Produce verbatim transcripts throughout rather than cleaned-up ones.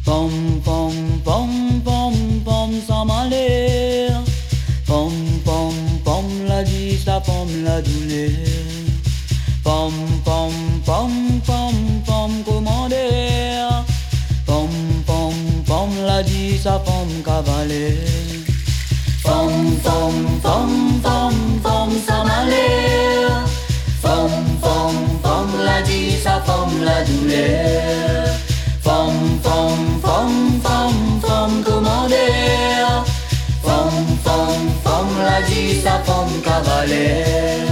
Pom, pom, pom, pom, pom, ça m'a l'air. Pom, pom, pom, la dit, sa pomme la douleur. Pom, pom, pom, pom, pom, commandeur. Pom, pom, pom, la dit, sa pomme cavalier. Pom, pom, pom, pom, pom, ça m'a l'air. Pom, pom, pom, la dit, sa pomme la douleur. Pom, pom, pom, pom, pom, commandeur. Pom, pom, pom, la dit, sa pomme cavalier.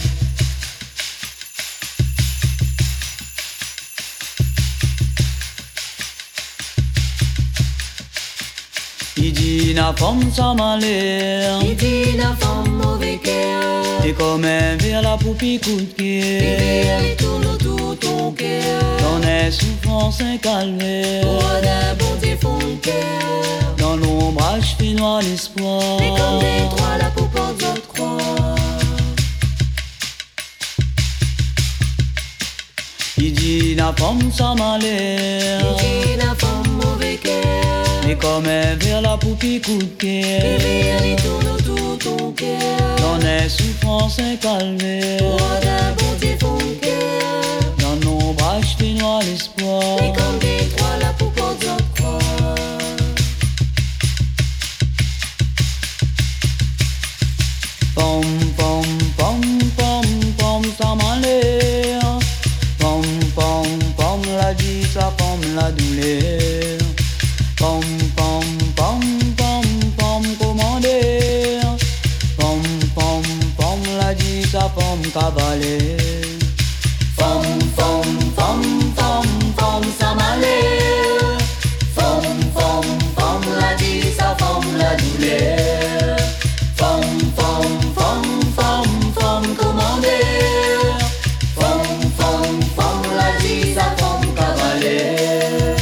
Il dit na femme ça m'a l'air. Il dit na femme mauvais cœur. T'es comme un vers la poupée coup de pied. Il tourne autour ton cœur. Dans les souffrances un calvaire. Roi d'un bon défend le cœur. Dans l'ombrage fait noir l'espoir. Et comme des droits la peau porte d'autres croix. Il dit na femme ça m'a l'air. Il dit na femme mauvais cœur. Mais comme un vers la poupée coup de pied. Il tourne autour ton cœur. Dans les souffrances un calvaire. Roi d'un bon défend le cœur. Dans l'ombrage fait noir l'espoir. Et comme des droits la peau porte d'autres croix. Pom, pom, pom, pom, pom, ça m'a l'air. Pom, pom, pom, la dit, sa pomme la douleur. Pom, pom, pom, pom, pom, commandeur. Pom, pom, pom, la dit, sa pomme cavalier. Pom, pom, pom, pom, pom, ça m'a l'air. Pom, pom, pom, la dit, sa pomme la douleur. Pom, pom, pom, pom, pom, commandeur. Pom, pom, pom, la dit, sa pomme cavalier.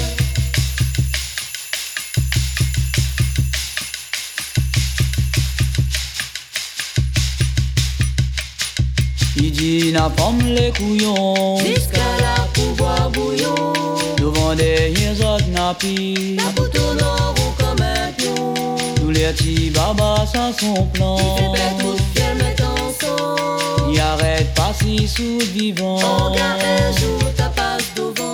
Il dit na pomme les couillons. Jusqu'à la pour boire bouillon. Devant derrière autres nappies. La peau tourne en rond comme un pion. Tous les petits babas ça son plan. Il fait belle toute qu'elle met ensemble. Il arrête pas si sous le vivant. Regarde un jour ta passe devant.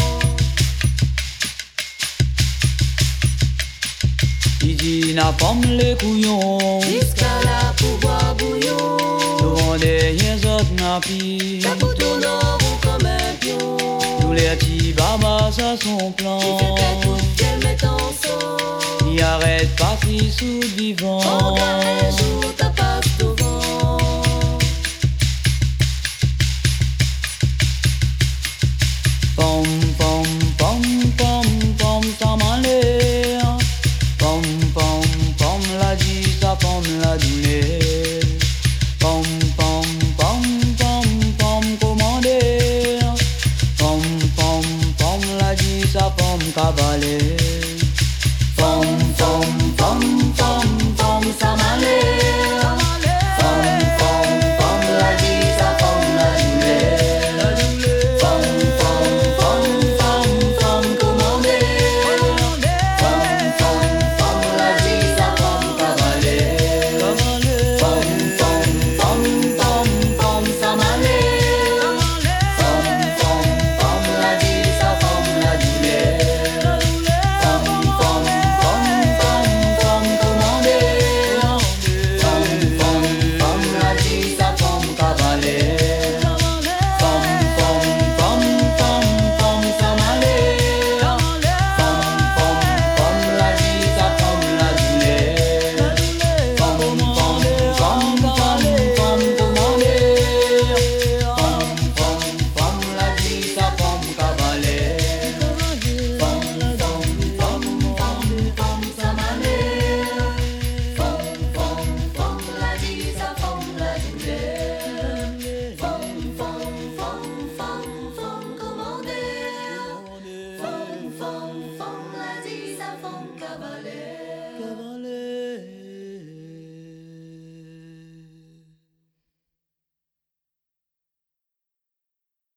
Il dit na pomme les couillons. Jusqu'à la pour boire bouillon. Devant derrière autres nappies. La peau tourne en rond comme un pion. Tous les petits babas ça son plan. Il fait belle toute qu'elle met ensemble. Il arrête pas si sous le vivant. Regarde un jour ta passe